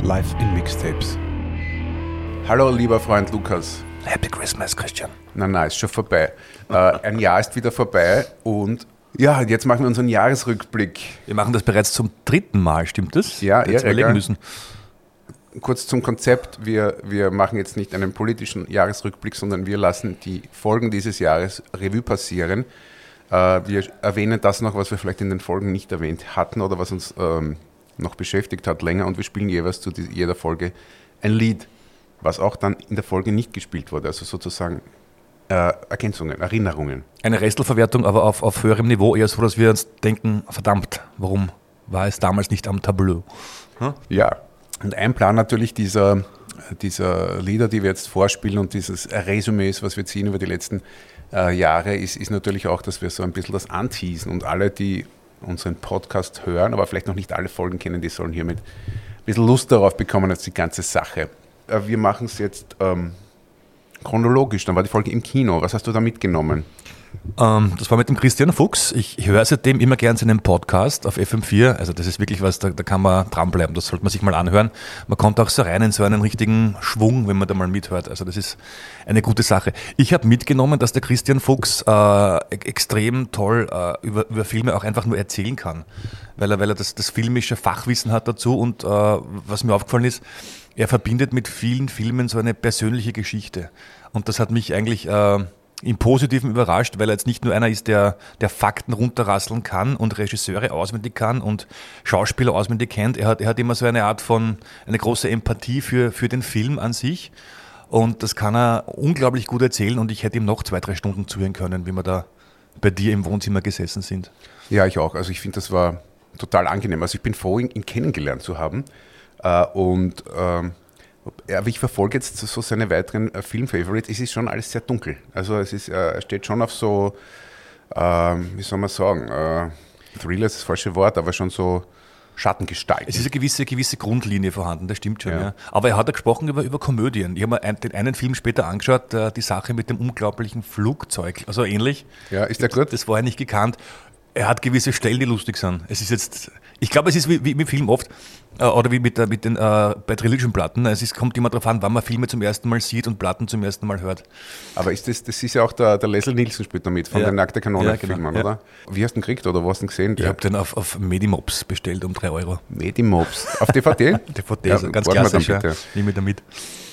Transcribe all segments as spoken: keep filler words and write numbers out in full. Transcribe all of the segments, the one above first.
live in Mixtapes. Hallo lieber Freund Lukas. Happy Christmas, Christian. Nein, nein, ist schon vorbei. äh, ein Jahr ist wieder vorbei und ja, jetzt machen wir unseren Jahresrückblick. Wir machen das bereits zum dritten Mal, stimmt das? Ja, jetzt ja, überlegen ja. müssen. Kurz zum Konzept, wir, wir machen jetzt nicht einen politischen Jahresrückblick, sondern wir lassen die Folgen dieses Jahres Revue passieren. Äh, wir erwähnen das noch, was wir vielleicht in den Folgen nicht erwähnt hatten oder was uns ähm, noch beschäftigt hat länger, und wir spielen jeweils zu die, jeder Folge ein Lied, was auch dann in der Folge nicht gespielt wurde, also sozusagen äh, Ergänzungen, Erinnerungen. Eine Restelverwertung, aber auf, auf höherem Niveau, eher so, dass wir uns denken, verdammt, warum war es damals nicht am Tableau? Hm? Ja. Und ein Plan natürlich dieser, dieser Lieder, die wir jetzt vorspielen und dieses Resümees, was wir ziehen über die letzten äh, Jahre, ist, ist natürlich auch, dass wir so ein bisschen das anteasen. Und alle, die unseren Podcast hören, aber vielleicht noch nicht alle Folgen kennen, die sollen hiermit ein bisschen Lust darauf bekommen als die ganze Sache. Äh, wir machen es jetzt ähm, chronologisch. Dann war die Folge im Kino. Was hast du da mitgenommen? Ähm, das war mit dem Christian Fuchs. Ich höre seitdem immer gern seinen Podcast auf F M vier. Also das ist wirklich was, da, da kann man dranbleiben. Das sollte man sich mal anhören. Man kommt auch so rein in so einen richtigen Schwung, wenn man da mal mithört. Also das ist eine gute Sache. Ich habe mitgenommen, dass der Christian Fuchs äh, extrem toll äh, über, über Filme auch einfach nur erzählen kann. Weil er, weil er das, das filmische Fachwissen hat dazu. Und äh, was mir aufgefallen ist, er verbindet mit vielen Filmen so eine persönliche Geschichte. Und das hat mich eigentlich Äh, im Positiven überrascht, weil er jetzt nicht nur einer ist, der, der Fakten runterrasseln kann und Regisseure auswendig kann und Schauspieler auswendig kennt. Er hat, er hat immer so eine Art von, eine große Empathie für, für den Film an sich, und das kann er unglaublich gut erzählen, und ich hätte ihm noch zwei, drei Stunden zuhören können, wie wir da bei dir im Wohnzimmer gesessen sind. Ja, ich auch. Also ich finde, das war total angenehm. Also ich bin froh, ihn, ihn kennengelernt zu haben, äh, und ähm, aber ich verfolge jetzt so seine weiteren äh, Film-Favorites. Es ist schon alles sehr dunkel. Also es ist, äh, er steht schon auf so, äh, wie soll man sagen, äh, Thriller ist das falsche Wort, aber schon so Schattengestalt. Es ist eine gewisse, gewisse Grundlinie vorhanden, das stimmt schon. Ja. Ja. Aber er hat ja gesprochen über, über Komödien. Ich habe mir ein, den einen Film später angeschaut, äh, die Sache mit dem unglaublichen Flugzeug, also ähnlich. Ja, ist der gut? Das war ja nicht gekannt. Er hat gewisse Stellen, die lustig sind. Es ist jetzt, ich glaube, es ist wie, wie im Film oft, äh, oder wie mit, äh, mit den äh, bei Religion-Platten. Es ist, kommt immer darauf an, wann man Filme zum ersten Mal sieht und Platten zum ersten Mal hört. Aber ist das, das ist ja auch der, der Leslie Nielsen spielt da mit, von Ja. den Nackte Kanone-Filmen, Ja, genau. oder? Wie hast du den gekriegt oder wo hast du den gesehen? Ich habe den auf, auf Medimops bestellt um drei Euro. Medimops. Auf D V D? D V D, Ja, also ganz warte mal klassisch, dann ja. bitte. Nehme ich da mit.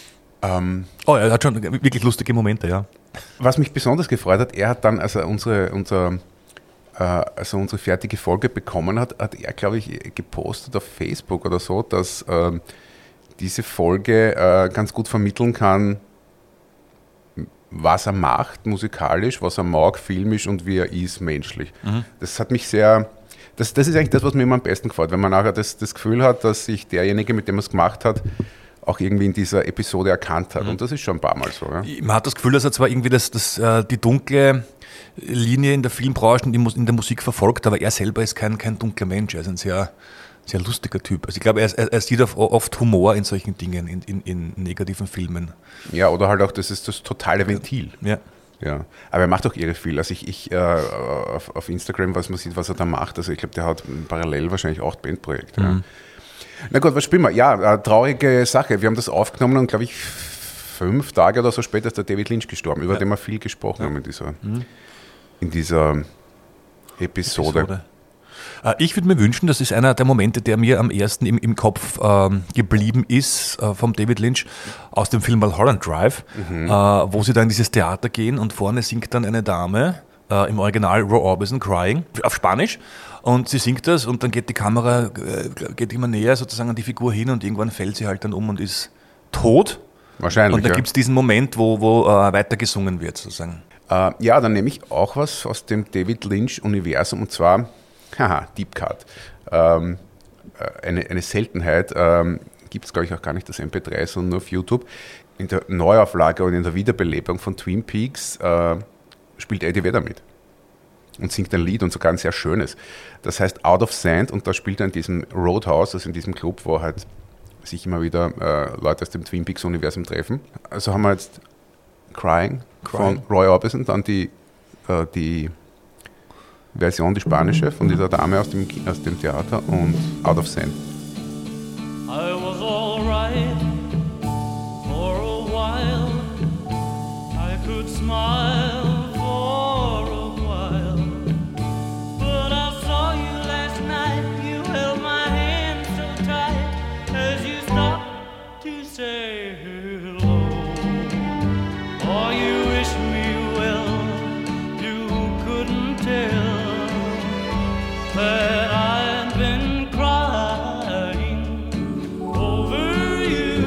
Ähm, Oh, er hat schon wirklich lustige Momente, ja. Was mich besonders gefreut hat, er hat dann, als er unsere, unser, äh, also unsere fertige Folge bekommen hat, hat er, glaube ich, gepostet auf Facebook oder so, dass ähm, diese Folge äh, ganz gut vermitteln kann, was er macht musikalisch, was er mag filmisch und wie er ist menschlich. Mhm. Das hat mich sehr, das, das ist eigentlich das, was mir immer am besten gefällt, wenn man nachher das, das Gefühl hat, dass sich derjenige, mit dem er es gemacht hat, auch irgendwie in dieser Episode erkannt hat. Mhm. Und das ist schon ein paar Mal so. Ja? Man hat das Gefühl, dass er zwar irgendwie das, das, die dunkle Linie in der Filmbranche und in der Musik verfolgt, aber er selber ist kein, kein dunkler Mensch. Er ist ein sehr, sehr lustiger Typ. Also ich glaube, er, er sieht oft Humor in solchen Dingen, in, in, in negativen Filmen. Ja, oder halt auch, das ist das totale Ventil. Ja. Ja, aber er macht auch irre viel. Also ich, ich äh, auf, auf Instagram, was man sieht, was er da macht, also ich glaube, der hat parallel wahrscheinlich acht Bandprojekte. Mhm. Ja. Na gut, was spielen wir? Ja, eine traurige Sache. Wir haben das aufgenommen und, glaube ich, fünf Tage oder so später ist der David Lynch gestorben, über ja. den wir viel gesprochen ja. haben in dieser, mhm. in dieser Episode. Episode. Ich würde mir wünschen, das ist einer der Momente, der mir am ersten im, im Kopf ähm, geblieben ist, äh, vom David Lynch, aus dem Film Mulholland Drive, mhm. äh, wo sie da in dieses Theater gehen und vorne singt dann eine Dame, äh, im Original Roy Orbison, Crying, auf Spanisch, und sie singt das und dann geht die Kamera, äh, geht immer näher sozusagen an die Figur hin und irgendwann fällt sie halt dann um und ist tot. Wahrscheinlich, Und da ja. gibt es diesen Moment, wo, wo äh, weiter gesungen wird, sozusagen. Äh, ja, dann nehme ich auch was aus dem David Lynch-Universum, und zwar Haha, Deep Cut. Ähm, eine, eine Seltenheit. Ähm, gibt es, glaube ich, auch gar nicht das M P drei, sondern nur auf YouTube. In der Neuauflage und in der Wiederbelebung von Twin Peaks äh, spielt Eddie Vedder mit und singt ein Lied, und sogar ein sehr schönes. Das heißt Out of Sand, und da spielt er in diesem Roadhouse, also in diesem Club, wo halt sich immer wieder äh, Leute aus dem Twin Peaks-Universum treffen. Also haben wir jetzt Crying, Crying. von Roy Orbison, dann die, äh, die Version, die spanische, von dieser Dame aus dem, aus dem Theater, und Out of Sand. I was all right for a while. I could smile for a while. But I saw you last night. You held my hand so tight as you stopped to say hello. Oh, you wish me well. You couldn't tell that I'd been crying over you,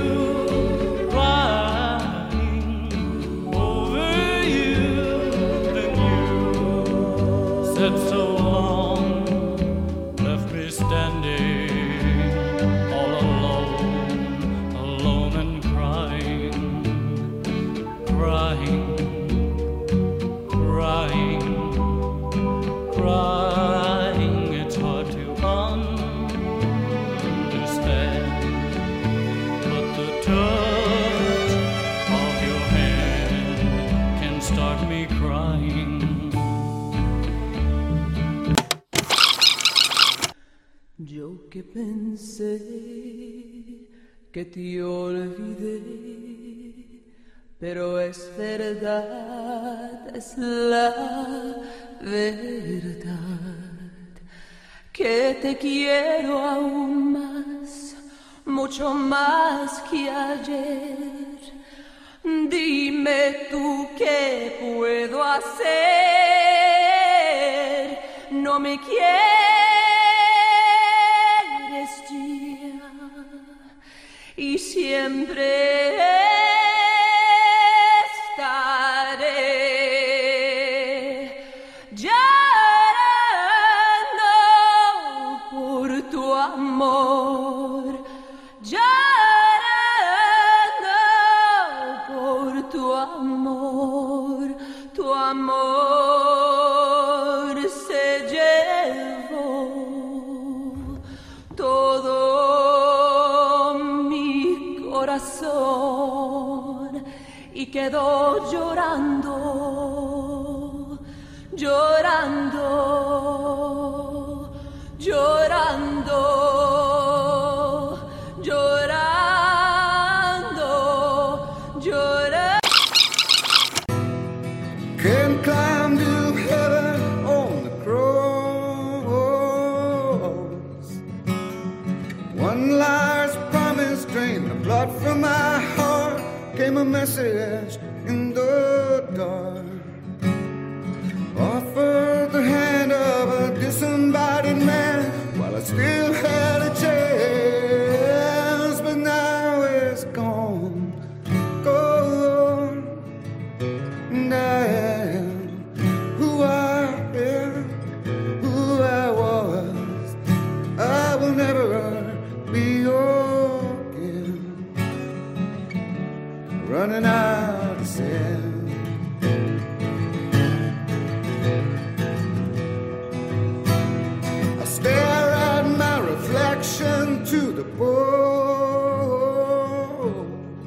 crying over you. Then you said so long, left me standing all alone, alone and crying, crying, crying, crying. It's hard to understand, but the touch of your hand can start me crying. Yo que pensé que te olvidé, pero es verdad, es la verdad, que te quiero aún más, mucho más que ayer. Dime tú qué puedo hacer, no me quieres ya, y siempre estaré llorando por tu amor, llorando por tu amor, tu amor se llevó todo mi corazón y quedó llorando, llorando, llorando, llorando, llorando. Can climb to heaven on the cross. One last promise drained the blood from my heart. Came a message in the dark. Offered the hand of a disembodied man while I still had a chance, but now it's gone, gone. And I am who I am, who I was. I will never be again. Running out of sand. I stare at my reflection to the pole.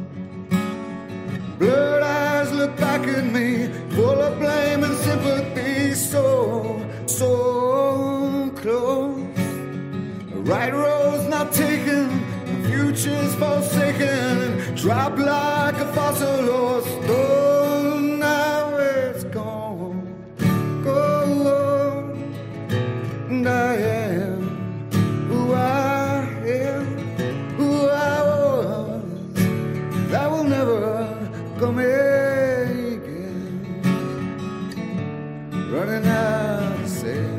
Blurred eyes look back at me, full of blame and sympathy. So, so close. The right road's not taken, the future's forsaken. Dropped like a fossil or stone. Now it's gone, gone. And I am who I am, who I was. That will never come again. Running out of sand.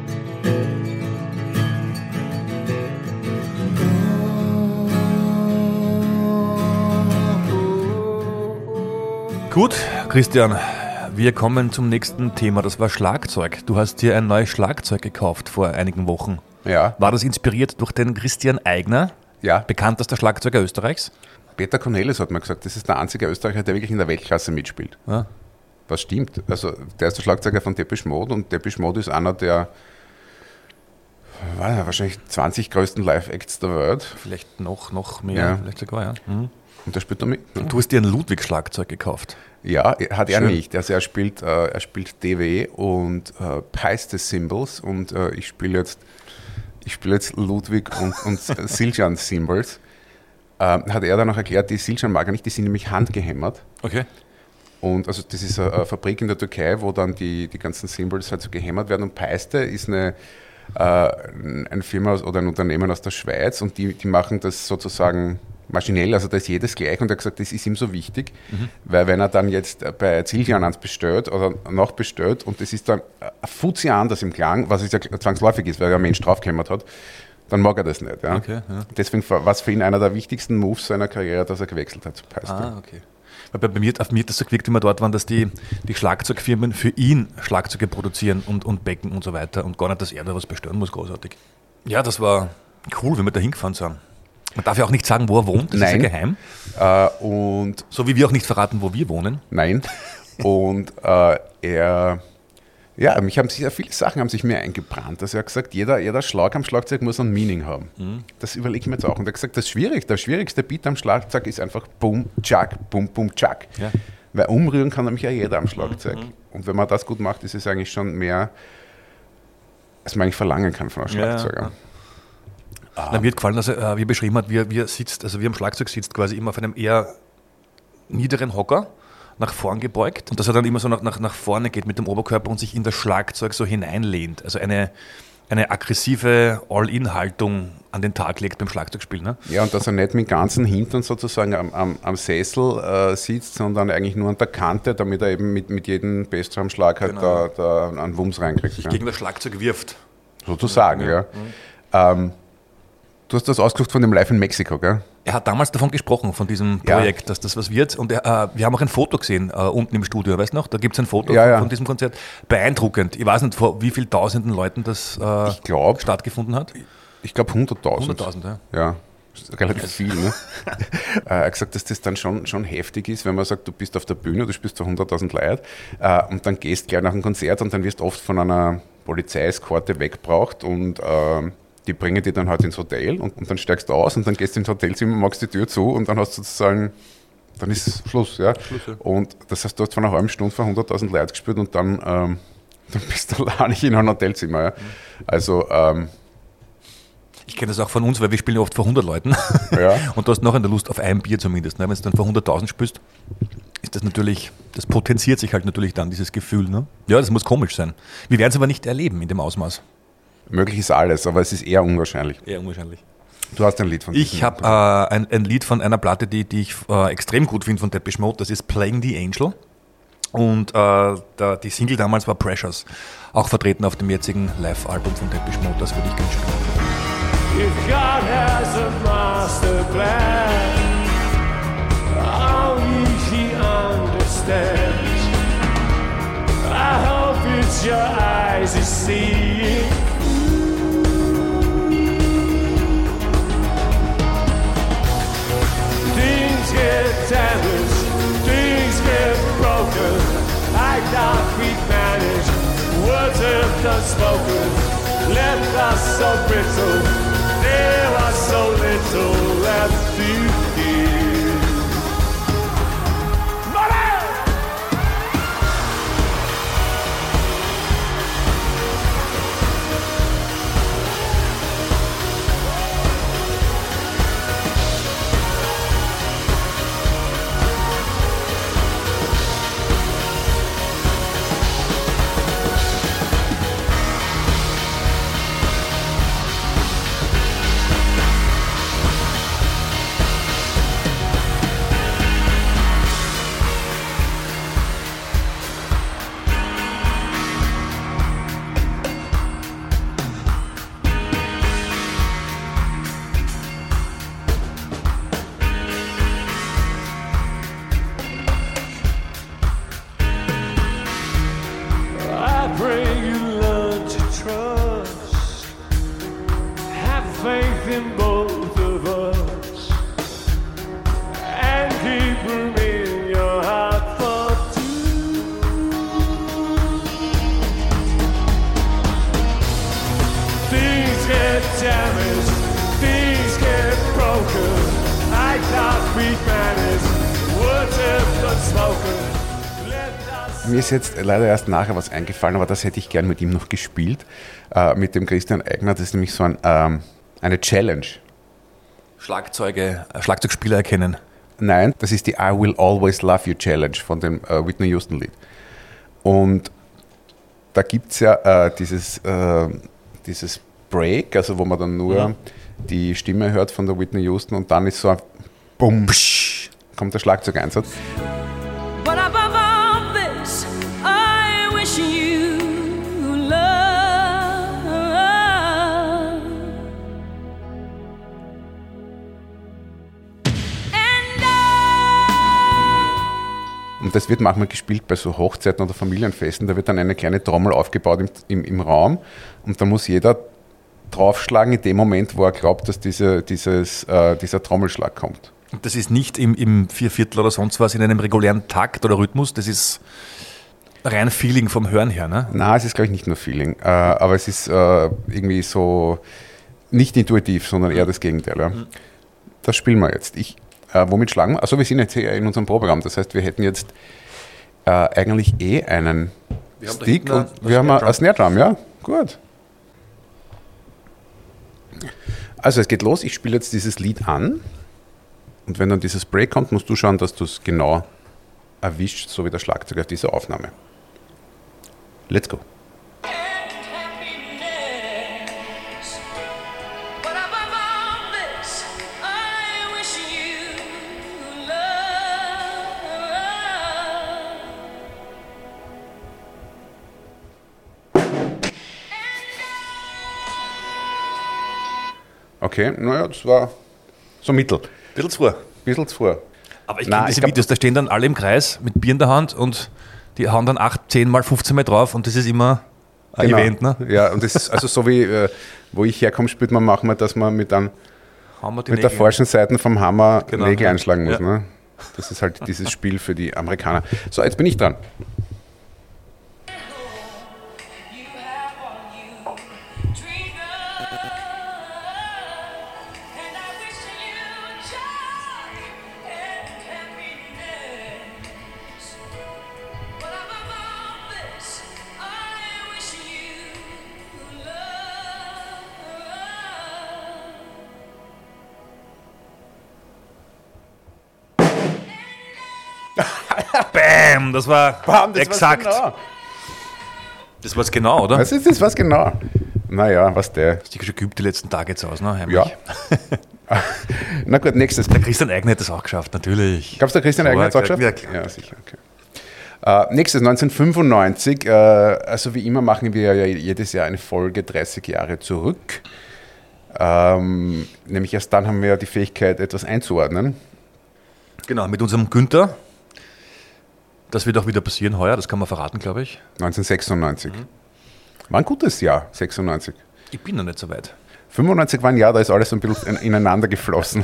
Gut, Christian, wir kommen zum nächsten Thema, das war Schlagzeug. Du hast dir ein neues Schlagzeug gekauft vor einigen Wochen. Ja. War das inspiriert durch den Christian Eigner, Ja. bekanntester Schlagzeuger Österreichs? Peter Cornelis hat mir gesagt, das ist der einzige Österreicher, der wirklich in der Weltklasse mitspielt. Ja. Was stimmt. Also der ist der Schlagzeuger von Depeche Mode und Depeche Mode ist einer der war ja, wahrscheinlich zwanzig größten Live-Acts der Welt. Vielleicht noch, noch mehr, Ja. vielleicht sogar, ja. Mhm. Und der spielt da mit. Ne? Du hast dir ein Ludwig-Schlagzeug gekauft. Ja, hat er Schön. nicht. Also er spielt, äh, er spielt D W und äh, Peiste Cymbals und äh, ich spiele jetzt ich spiele jetzt Ludwig und, und Siljan Cymbals, ähm, hat er dann auch erklärt, die Siljan mag er nicht, die sind nämlich handgehämmert. Okay. Und also das ist eine Fabrik in der Türkei, wo dann die, die ganzen Cymbals halt so gehämmert werden. Und Peiste ist eine, äh, eine Firma aus, oder ein Unternehmen aus der Schweiz und die, die machen das sozusagen maschinell, also da ist jedes gleich und er hat gesagt, das ist ihm so wichtig, mhm. weil wenn er dann jetzt bei Zildjian eins bestellt oder noch bestellt und das ist dann ein Fuzzi anders im Klang, was ja zwangsläufig ist, weil er ein Mensch draufgehämmert hat, dann mag er das nicht. Ja. Okay, ja. Deswegen war es für ihn einer der wichtigsten Moves seiner Karriere, dass er gewechselt hat zu Peiste. Ah, okay. Bei, bei mir, auf mir hat das so gewirkt, wie wir dort waren, dass die, die Schlagzeugfirmen für ihn Schlagzeuge produzieren und, und Becken und so weiter und gar nicht, dass er da was bestellen muss, großartig. Ja, das war cool, wenn wir da hingefahren sind. Man darf ja auch nicht sagen, wo er wohnt, das Nein. ist ja geheim. Äh, und so wie wir auch nicht verraten, wo wir wohnen. Nein. Und äh, er, ja, mich haben sich, viele Sachen haben sich mir eingebrannt. Also er hat gesagt, jeder, jeder Schlag am Schlagzeug muss ein Meaning haben. Mhm. Das überlege ich mir jetzt auch. Und er hat gesagt, das Schwierigste, der schwierigste Beat am Schlagzeug ist einfach Bum, Tschak, Bum, Bum, Tschak. Ja. Weil umrühren kann nämlich ja jeder am Schlagzeug. Mhm. Und wenn man das gut macht, ist es eigentlich schon mehr, als man eigentlich verlangen kann von einem Schlagzeuger. Ja. Ah. Na, mir hat gefallen, dass er, wie er beschrieben hat, wie er, wie er sitzt, also wie er am Schlagzeug sitzt, quasi immer auf einem eher niederen Hocker, nach vorn gebeugt und dass er dann immer so nach, nach, nach vorne geht mit dem Oberkörper und sich in das Schlagzeug so hineinlehnt. Also eine, eine aggressive All-In-Haltung an den Tag legt beim Schlagzeugspielen. Ne? Ja, und dass er nicht mit dem ganzen Hintern sozusagen am, am, am Sessel äh, sitzt, sondern eigentlich nur an der Kante, damit er eben mit, mit jedem Bassdrum-Schlag halt genau. da, da einen Wumms reinkriegt. Sich ja. gegen das Schlagzeug wirft. Sozusagen, ja. ja. ja. Mhm. Ähm, Du hast das ausgesucht von dem Live in Mexiko, gell? Er hat damals davon gesprochen, von diesem Projekt, ja. dass das was wird. Und er, äh, wir haben auch ein Foto gesehen, äh, unten im Studio, weißt du noch? Da gibt es ein Foto ja, von, ja. von diesem Konzert. Beeindruckend. Ich weiß nicht, vor wie vielen tausenden Leuten das äh, ich glaub, stattgefunden hat. Ich glaube hunderttausend. hunderttausend, ja. Ja, relativ viel. Ne? Er hat gesagt, dass das dann schon, schon heftig ist, wenn man sagt, du bist auf der Bühne, du spielst vor hunderttausend Leute äh, und dann gehst gleich nach einem Konzert und dann wirst oft von einer Polizeieskorte weggebraucht und äh, die bringen dich dann halt ins Hotel und, und dann steigst du aus und dann gehst du ins Hotelzimmer, machst die Tür zu und dann hast du sozusagen, dann ist Schluss. Ja? Schluss ja. Und das heißt, du hast vor einer halben Stunde vor hunderttausend Leute gespielt und dann, ähm, dann bist du allein nicht in einem Hotelzimmer. Ja? Also, ähm, ich kenne das auch von uns, weil wir spielen oft vor hundert Leuten ja. und du hast noch eine Lust auf ein Bier zumindest. Ne? Wenn du dann vor hunderttausend spielst, ist das natürlich, das potenziert sich halt natürlich dann, dieses Gefühl. Ne? Ja, das muss komisch sein. Wir werden es aber nicht erleben in dem Ausmaß. Möglich ist alles, aber es ist eher unwahrscheinlich. Eher unwahrscheinlich. Du hast ein Lied von Ich habe äh, ein, ein Lied von einer Platte, die, die ich äh, extrem gut finde von Depeche Mode, das ist Playing the Angel. Und äh, der, die Single damals war Precious, auch vertreten auf dem jetzigen Live-Album von Depeche Mode, das würde ich gerne spielen. If God has a master plan, only He understands. I hope it's your eyes you see. Things get damaged, things get broken. I thought we'd manage, words have unspoken, left us so brittle. There was so little left to give. Money! Mir ist jetzt leider erst nachher was eingefallen, aber das hätte ich gern mit ihm noch gespielt, äh, mit dem Christian Eigner. Das ist nämlich so ein, ähm, eine Challenge. Schlagzeuge, äh, Schlagzeugspieler erkennen. Nein, das ist die I Will Always Love You Challenge von dem äh, Whitney Houston Lied. Und da gibt es ja äh, dieses, äh, dieses Break, also wo man dann nur ja. die Stimme hört von der Whitney Houston und dann ist so ein Bum, psch, kommt der Schlagzeugeinsatz. But above all this, I wish you love. And I Und das wird manchmal gespielt bei so Hochzeiten oder Familienfesten. Da wird dann eine kleine Trommel aufgebaut im, im, im Raum und da muss jeder draufschlagen in dem Moment, wo er glaubt, dass diese, dieses, äh, dieser Trommelschlag kommt. Das ist nicht im, im Vierviertel oder sonst was in einem regulären Takt oder Rhythmus, das ist rein Feeling vom Hören her, ne? Nein, es ist, glaube ich, nicht nur Feeling, äh, aber es ist äh, irgendwie so nicht intuitiv, sondern eher das Gegenteil. Ja. Mhm. Das spielen wir jetzt. Ich, äh, womit schlagen wir? Also wir sind jetzt hier in unserem Programm, das heißt, wir hätten jetzt äh, eigentlich eh einen wir Stick haben und wir haben ein Snare Drum, ja? Gut. Also es geht los, ich spiele jetzt dieses Lied an und wenn dann dieses Break kommt, musst du schauen, dass du es genau erwischt, so wie der Schlagzeug auf dieser Aufnahme. Let's go. But above all this, I wish you love. Okay, naja, das war so mittel. Bisschen zu früh. Bisschen zu früh. Aber ich Nein, kenne diese ich glaub- Videos, da stehen dann alle im Kreis mit Bier in der Hand und die hauen dann acht, zehn mal fünfzehn Mal drauf und das ist immer ein Genau. Event, ne? Ja, und das ist also so wie, äh, wo ich herkomme, spielt man manchmal, dass man mit, einem, Hauen wir die mit der Nägel. falschen Seite vom Hammer Genau. Nägel einschlagen muss. Ja. Ne? Das ist halt dieses Spiel für die Amerikaner. So, jetzt bin ich dran. You have all you dreamed of, and I wish you joy and happiness. But above all this, I wish you love. Bam, das war Bam, das exakt. war's genau. Das war's genau, oder? Was ist das, was genau? Naja, was der. Hast du schon geübt die letzten Tage jetzt aus, ne? Heimlich. Ja. Na gut, nächstes. Der Christian Eigner hat das auch geschafft, natürlich. Gab es der Christian Eigner jetzt auch geschafft? Ja, klar. Ja, sicher, okay. Äh, nächstes, neunzehnhundertfünfundneunzig. Äh, also wie immer machen wir ja jedes Jahr eine Folge dreißig Jahre zurück. Ähm, nämlich erst dann haben wir ja die Fähigkeit, etwas einzuordnen. Genau, mit unserem Günther. Das wird auch wieder passieren heuer, das kann man verraten, glaube ich. neunzehnhundertsechsundneunzig. War ein gutes Jahr, sechsundneunzig. Ich bin noch nicht so weit. fünfundneunzig war ein Jahr, da ist alles so ein bisschen ineinander geflossen.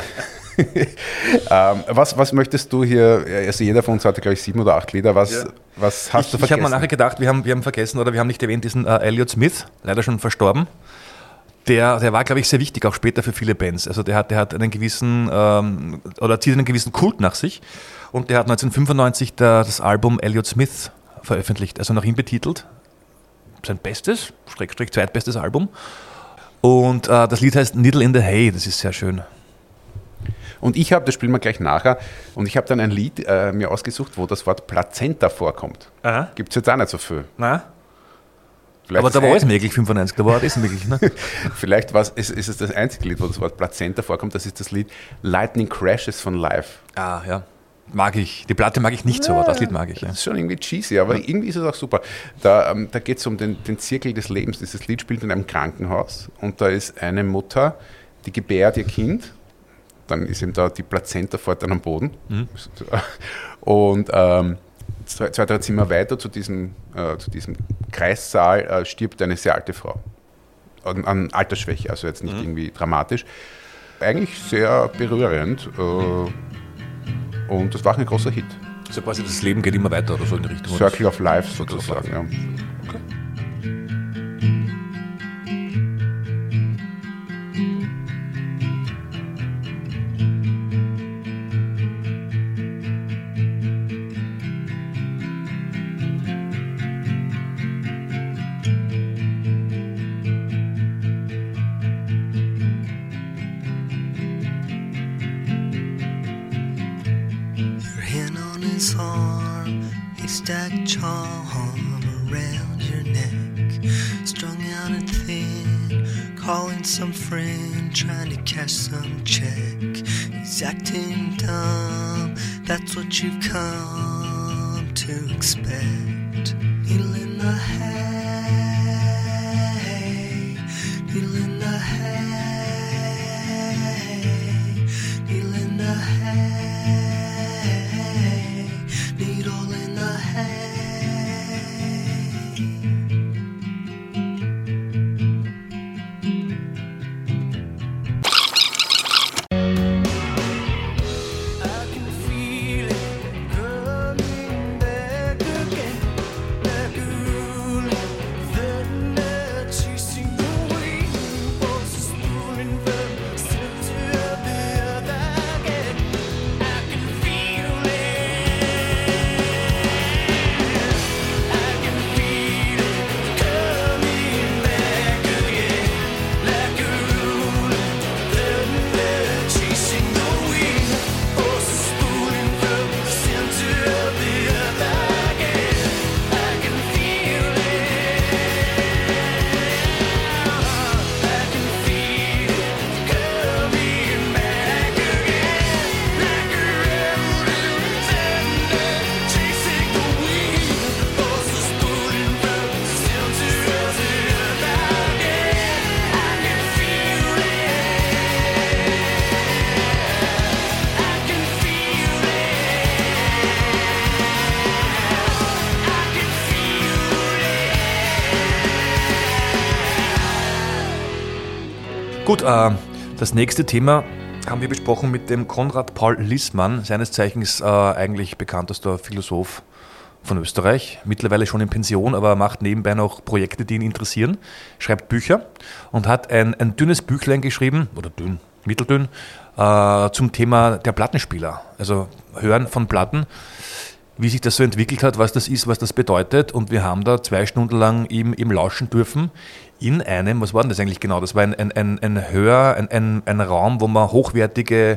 ähm, was, was möchtest du hier, also jeder von uns hatte, glaube ich, sieben oder acht Lieder, was, Ja. was hast Ich, du ich habe vergessen? mal nachher gedacht, wir haben, wir haben vergessen oder wir haben nicht erwähnt diesen äh, Elliott Smith, leider schon verstorben. Der, der war, glaube ich, sehr wichtig, auch später für viele Bands. Also der hat, der hat einen gewissen, ähm, oder zieht einen gewissen Kult nach sich. Und der hat neunzehnhundertfünfundneunzig der, das Album Elliott Smith veröffentlicht, also nach ihm betitelt. Sein bestes, Schrägstrich zweitbestes Album. Und äh, das Lied heißt Needle in the Hay, das ist sehr schön. Und ich habe, das spielen wir gleich nachher, und ich habe dann ein Lied äh, mir ausgesucht, wo das Wort Plazenta vorkommt. Aha. Gibt es jetzt auch nicht so viel. Na? Vielleicht Aber da das war ein- alles möglich, fünfundneunzig, da war alles möglich. Ne? Vielleicht war's, ist, ist es das einzige Lied, wo das Wort Plazenta vorkommt. Das ist das Lied Lightning Crashes von Live. Ah, ja. Mag ich. Die Platte mag ich nicht so, aber das Lied mag ich. Ja. Das ist schon irgendwie cheesy, aber irgendwie ist es auch super. Da, ähm, da geht es um den, den Zirkel des Lebens. Dieses Lied spielt in einem Krankenhaus und da ist eine Mutter, die gebärt ihr Kind. Dann ist eben da die Plazenta fort am Boden. Mhm. Und ähm, zwei, zwei, drei Zimmer weiter zu diesem, äh, zu diesem Kreissaal äh, stirbt eine sehr alte Frau. An, an Altersschwäche, also jetzt nicht Mhm. irgendwie dramatisch. Eigentlich sehr berührend. Äh, und das war auch ein großer Hit. So quasi das Leben geht immer weiter oder so in die Richtung. Circle of Life sozusagen. Ja. devil's arm, haystack charm around your neck, strung out and thin, calling some friend, trying to cash some check. He's acting dumb, that's what you've come to expect. Needle in the hay, needle in the hay, needle in the hay, needle in the hay. Gut, äh, das nächste Thema haben wir besprochen mit dem Konrad Paul Lissmann, seines Zeichens äh, eigentlich bekanntester Philosoph von Österreich, mittlerweile schon in Pension, aber macht nebenbei noch Projekte, die ihn interessieren, schreibt Bücher und hat ein, ein dünnes Büchlein geschrieben, oder dünn, mitteldünn, äh, zum Thema der Plattenspieler, also Hören von Platten, wie sich das so entwickelt hat, was das ist, was das bedeutet, und wir haben da zwei Stunden lang ihm, ihm lauschen dürfen in einem, was war denn das eigentlich genau? Das war ein, ein, ein, ein Hör, ein, ein, ein Raum, wo man hochwertige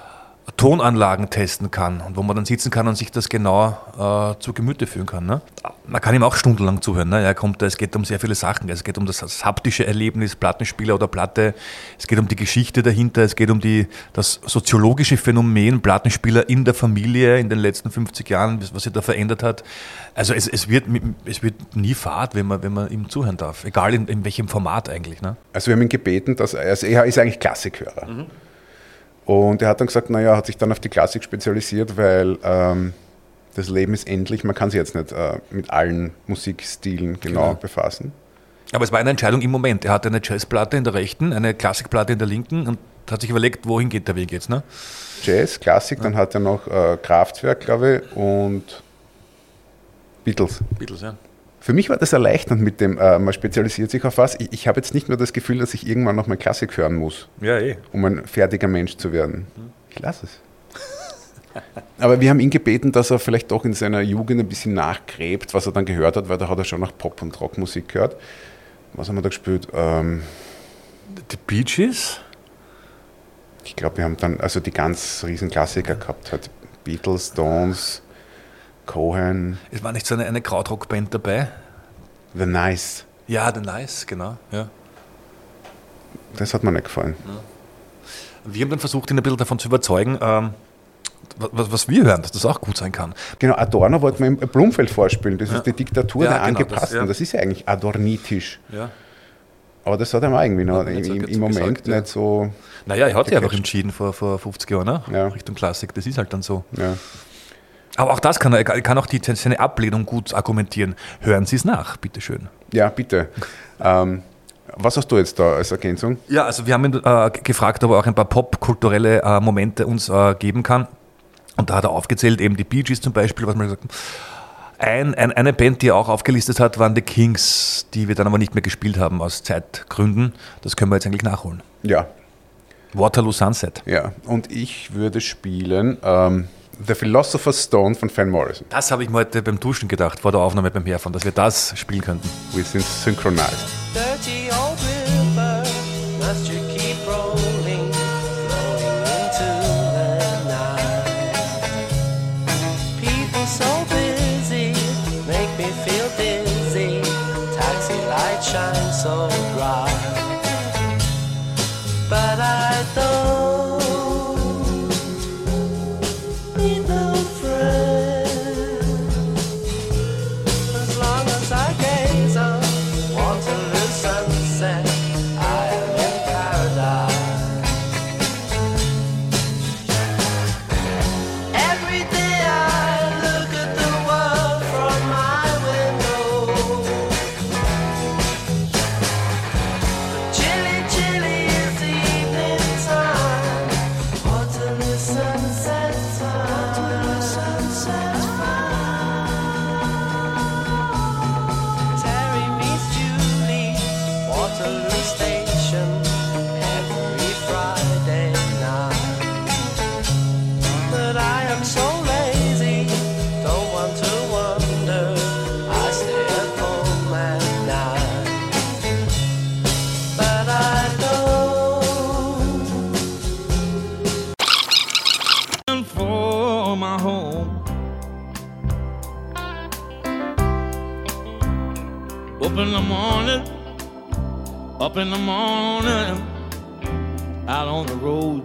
Tonanlagen testen kann und wo man dann sitzen kann und sich das genau äh, zu Gemüte führen kann. Ne? Man kann ihm auch stundenlang zuhören. Ne? Er kommt, es geht um sehr viele Sachen. Es geht um das, das haptische Erlebnis, Plattenspieler oder Platte. Es geht um die Geschichte dahinter. Es geht um die, das soziologische Phänomen Plattenspieler in der Familie in den letzten fünfzig Jahren, was sich da verändert hat. Also es, es, wird, es wird nie fad, wenn man, wenn man ihm zuhören darf. Egal in, in welchem Format eigentlich. Ne? Also wir haben ihn gebeten, dass er, also er ist eigentlich Klassikhörer. Mhm. Und er hat dann gesagt, naja, hat sich dann auf die Klassik spezialisiert, weil ähm, das Leben ist endlich, man kann sich jetzt nicht äh, mit allen Musikstilen genau, genau befassen. Aber es war eine Entscheidung im Moment. Er hatte eine Jazzplatte in der rechten, eine Klassikplatte in der linken und hat sich überlegt, wohin geht der Weg jetzt. Ne? Jazz, Klassik, ja. Dann hat er noch äh, Kraftwerk, glaube ich, und Beatles. Beatles, ja. Für mich war das erleichternd mit dem, äh, man spezialisiert sich auf was. Ich, ich habe jetzt nicht nur das Gefühl, dass ich irgendwann noch mal Klassik hören muss, ja, eh. um ein fertiger Mensch zu werden. Ich lasse es. Aber wir haben ihn gebeten, dass er vielleicht doch in seiner Jugend ein bisschen nachgräbt, was er dann gehört hat, weil da hat er schon nach Pop- und Rockmusik gehört. Was haben wir da gespielt? Ähm, The Bee Gees? Ich glaube, wir haben dann also die ganz riesen Klassiker gehabt. Halt Beatles, Stones, Cohen. Es war nicht so eine, eine Krautrock-Band dabei? The Nice. Ja, The Nice, genau. Ja. Das hat mir nicht gefallen. Ja. Wir haben dann versucht, ihn ein bisschen davon zu überzeugen, ähm, was, was wir hören, dass das auch gut sein kann. Genau, Adorno wollte man im Blumfeld vorspielen. Das ja. ist die Diktatur ja, der genau, Angepassten. Das, ja. das ist ja eigentlich adornitisch. Ja. Aber das hat er mal irgendwie noch ja, im, so im, im Moment gesagt, ja. nicht so. Naja, er hat ja einfach entschieden vor, vor fünfzig Jahren, ne? Ja. Richtung Klassik. Das ist halt dann so. Ja. Aber auch das kann er, er kann auch die, seine Ablehnung gut argumentieren. Hören Sie es nach, bitteschön. Ja, bitte. ähm, was hast du jetzt da als Ergänzung? Ja, also wir haben ihn äh, gefragt, ob er auch ein paar popkulturelle äh, Momente uns äh, geben kann. Und da hat er aufgezählt, eben die Bee Gees zum Beispiel, was man gesagt hat. Ein, ein, eine Band, die er auch aufgelistet hat, waren die Kings, die wir dann aber nicht mehr gespielt haben aus Zeitgründen. Das können wir jetzt eigentlich nachholen. Ja. Waterloo Sunset. Ja, und ich würde spielen ähm, The Philosopher's Stone von Van Morrison. Das habe ich mir heute beim Duschen gedacht, vor der Aufnahme beim Herfahren, dass wir das spielen könnten. Wir sind synchronized. Dirty old river, must you keep rolling, flowing into the night. People Up in the morning, up in the morning, out on the road.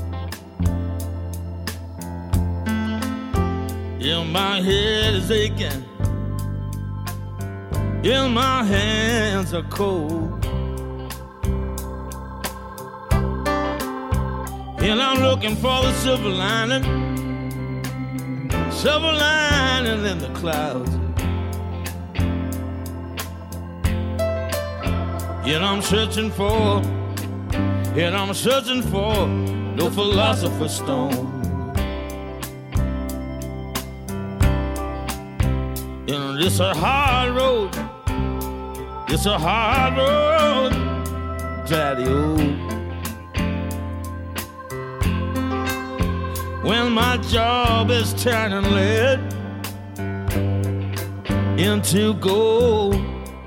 Yeah, my head is aching, yeah, my hands are cold. And I'm looking for the silver lining, silver lining in the clouds. Yet I'm searching for, yet I'm searching for no philosopher's stone. You know, this a hard road, it's a hard road, Daddy-o. When my job is turning lead into gold.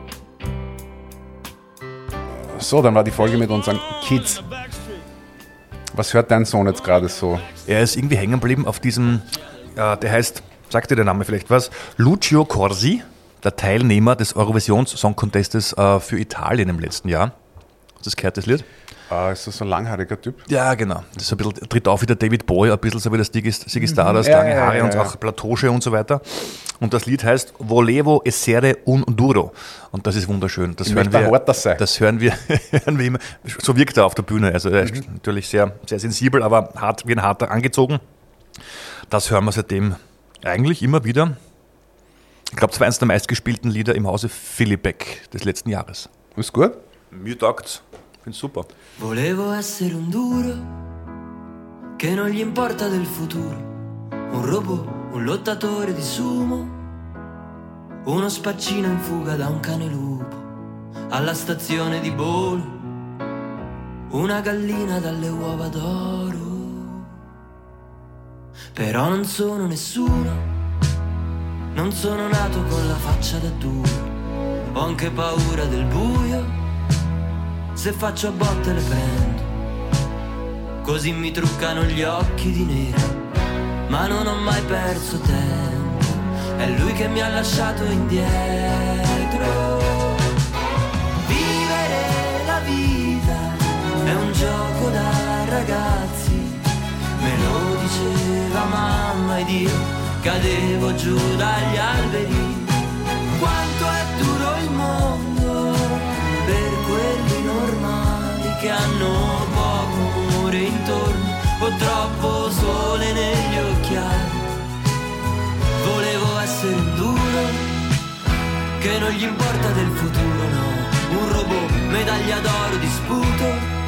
So, dann war die Folge mit unseren Kids. Was hört dein Sohn jetzt gerade so? Er ist irgendwie hängen geblieben auf diesem, äh, der heißt, sagt dir der Name vielleicht was, Lucio Corsi, der Teilnehmer des Eurovision Song Contestes äh, für Italien im letzten Jahr. Hast du das gehört, das Lied? Uh, ist das so ein langhaariger Typ? Ja, genau. Das ist ein bisschen, tritt auf wie der David Bowie, ein bisschen so wie das Ziggy Stardust, mhm. lange ja, Haare ja, ja, und ja. auch Platosche und so weiter. Und das Lied heißt Volevo essere un duro. Und das ist wunderschön. Das, hören wir, das, das hören wir, hören wir immer. So wirkt er auf der Bühne. Also er ist mhm. natürlich sehr, sehr sensibel, aber hart, wie ein harter angezogen. Das hören wir seitdem eigentlich immer wieder. Ich glaube, es war eines der meistgespielten Lieder im Hause Philippek des letzten Jahres. Ist gut? Mir taugt's. Finde super. Volevo essere un duro che non gli importa del futuro, un robot, un lottatore di sumo, uno spaccino in fuga da un cane lupo, alla stazione di Bolo, una gallina dalle uova d'oro. Però non sono nessuno, non sono nato con la faccia da duro, ho anche paura del buio. Se faccio a botte le prendo, così mi truccano gli occhi di nero, ma non ho mai perso tempo, è lui che mi ha lasciato indietro. Vivere la vita è un gioco da ragazzi, me lo diceva mamma ed io cadevo giù dagli alberi. Quanto è duro il mondo per quelli normali che hanno poco amore intorno o troppo sole negli occhiali. Volevo essere un duro che non gli importa del futuro, no, un robot, medaglia d'oro di sputo,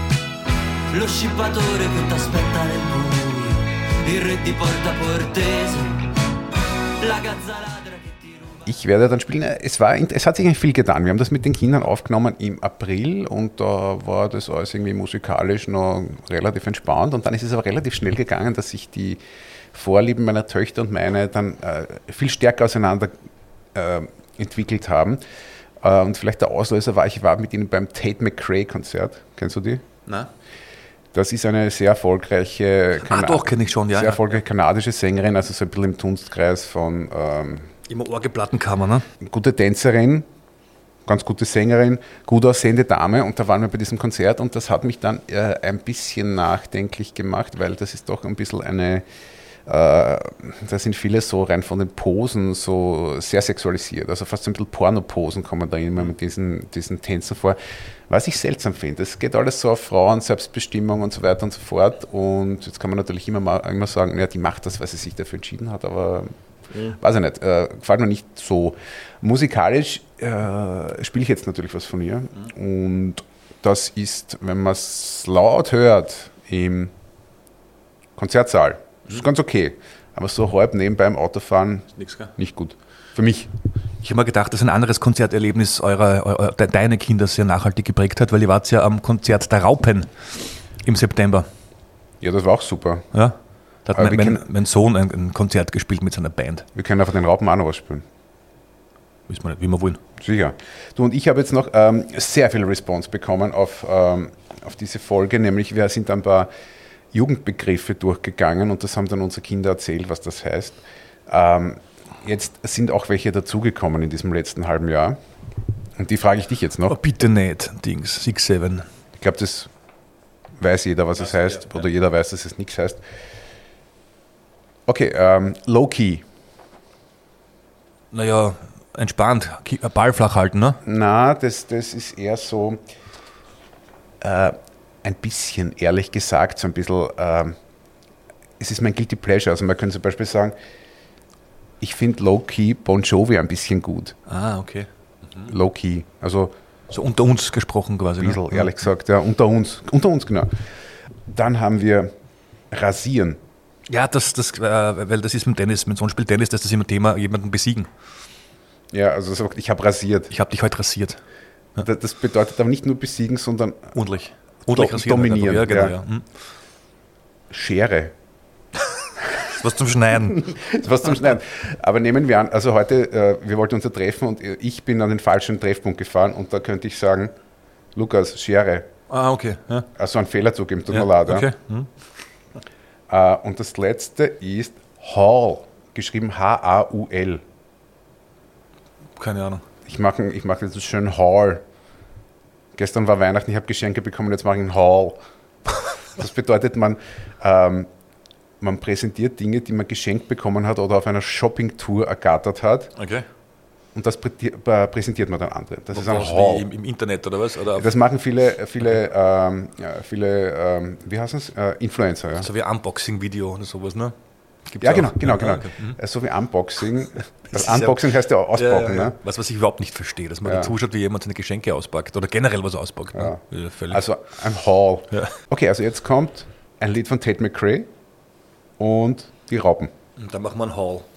lo scippatore che t'aspetta nel buio, il re di Porta Portese, la gazzara. Ich werde dann spielen. Es, war, es hat sich eigentlich viel getan. Wir haben das mit den Kindern aufgenommen im April und da war das alles irgendwie musikalisch noch relativ entspannt. Und dann ist es aber relativ schnell gegangen, dass sich die Vorlieben meiner Töchter und meine dann äh, viel stärker auseinander äh, entwickelt haben. Äh, und vielleicht der Auslöser war, ich war mit ihnen beim Tate McRae-Konzert. Kennst du die? Nein. Das ist eine sehr erfolgreiche, ah, doch, kenn ich schon, ja, sehr ja. erfolgreiche kanadische Sängerin, also so ein bisschen im Dunstkreis von... Ähm, Immer Orgelplattenkammer, ne? Gute Tänzerin, ganz gute Sängerin, gut aussehende Dame und da waren wir bei diesem Konzert und das hat mich dann äh, ein bisschen nachdenklich gemacht, weil das ist doch ein bisschen eine, äh, da sind viele so rein von den Posen so sehr sexualisiert, also fast ein bisschen Pornoposen kommen da immer mit diesen, diesen Tänzen vor, was ich seltsam finde. Es geht alles so auf Frauen, Selbstbestimmung und so weiter und so fort und jetzt kann man natürlich immer, mal, immer sagen, ja, die macht das, weil sie sich dafür entschieden hat, aber... Ja. Weiß ich nicht, äh, gefällt mir nicht so. Musikalisch äh, spiele ich jetzt natürlich was von ihr. Mhm. Und das ist, wenn man es laut hört im Konzertsaal, mhm. ist ganz okay. Aber so halb nebenbei im Autofahren, nix, nicht gut. Für mich. Ich habe mir gedacht, dass ein anderes Konzerterlebnis eure, eure, deine Kinder sehr nachhaltig geprägt hat, weil ihr wart ja am Konzert der Raupen im September. Ja, das war auch super. Ja. Da hat mein, mein, mein Sohn ein, ein Konzert gespielt mit seiner Band. Wir können einfach den Raupen auch noch was spielen. Wissen wir nicht, wie wir wollen. Sicher. Du und ich habe jetzt noch ähm, sehr viel Response bekommen auf, ähm, auf diese Folge, nämlich wir sind ein paar Jugendbegriffe durchgegangen und das haben dann unsere Kinder erzählt, was das heißt. Ähm, jetzt sind auch welche dazugekommen in diesem letzten halben Jahr. Und die frage ich dich jetzt noch. Oh, bitte nicht, Dings, sechs sieben. Ich glaube, das weiß jeder, was es heißt. ja, Oder jeder weiß, dass es nichts heißt. Okay, ähm, Low-Key. Naja, entspannt, Ki- Ball flach halten, ne? Na, das, das ist eher so äh, ein bisschen, ehrlich gesagt, so ein bisschen, ähm, es ist mein Guilty Pleasure. Also man könnte zum Beispiel sagen, ich finde Low-Key Bon Jovi ein bisschen gut. Ah, okay. Low-Key, also So unter uns gesprochen quasi. ein bisschen, ne? ehrlich gesagt, ja, unter uns, unter uns, genau. Dann haben wir Rasieren. Ja, das, das, äh, weil das ist mit Tennis, mein Sohn spielt Tennis, das ist immer Thema, jemanden besiegen. Ja, also sagt, ich habe rasiert. Ich habe dich heute rasiert. Das das bedeutet aber nicht nur besiegen, sondern Ordentlich. Ordentlich Do- rasieren. dominieren, Ja, genau, ja. ja. Hm. Schere. Was zum Schneiden. Das ist was zum Schneiden. Aber nehmen wir an, also heute, äh, wir wollten uns ja treffen und ich bin an den falschen Treffpunkt gefahren und da könnte ich sagen, Lukas, Schere. Ah, okay. Ja. Also einen Fehler zugeben, tut mir Ja, leid. okay. Ja. Hm. Äh, und das letzte ist Haul, geschrieben H A U L. Keine Ahnung. Ich mache ich mach jetzt einen schönen Haul. Gestern war Weihnachten, ich habe Geschenke bekommen, jetzt mache ich einen Haul. Das bedeutet, man, ähm, man präsentiert Dinge, die man geschenkt bekommen hat oder auf einer Shoppingtour ergattert hat Okay. und das prä- äh, präsentiert man dann anderen. Das ist ein Was, Haul. wie im, Im Internet oder was? Oder auf, Das machen viele, viele, ähm, ja, viele ähm, wie heißt es? Äh, Influencer. Ja, so wie Unboxing-Video oder sowas, ne? Gibt's ja auch. genau, genau, Ja, genau. okay. Hm. Äh, So wie Unboxing. Das ist ja- Unboxing heißt ja auspacken. Ja, ja, ja. Ne? Was, was ich überhaupt nicht verstehe, dass man Ja. da zuschaut, wie jemand seine Geschenke auspackt oder generell was auspackt. Ne? Ja, völlig. Also ein Haul. Ja. Okay, also jetzt kommt ein Lied von Tate McRae und die Raupen. Und dann machen wir einen Haul.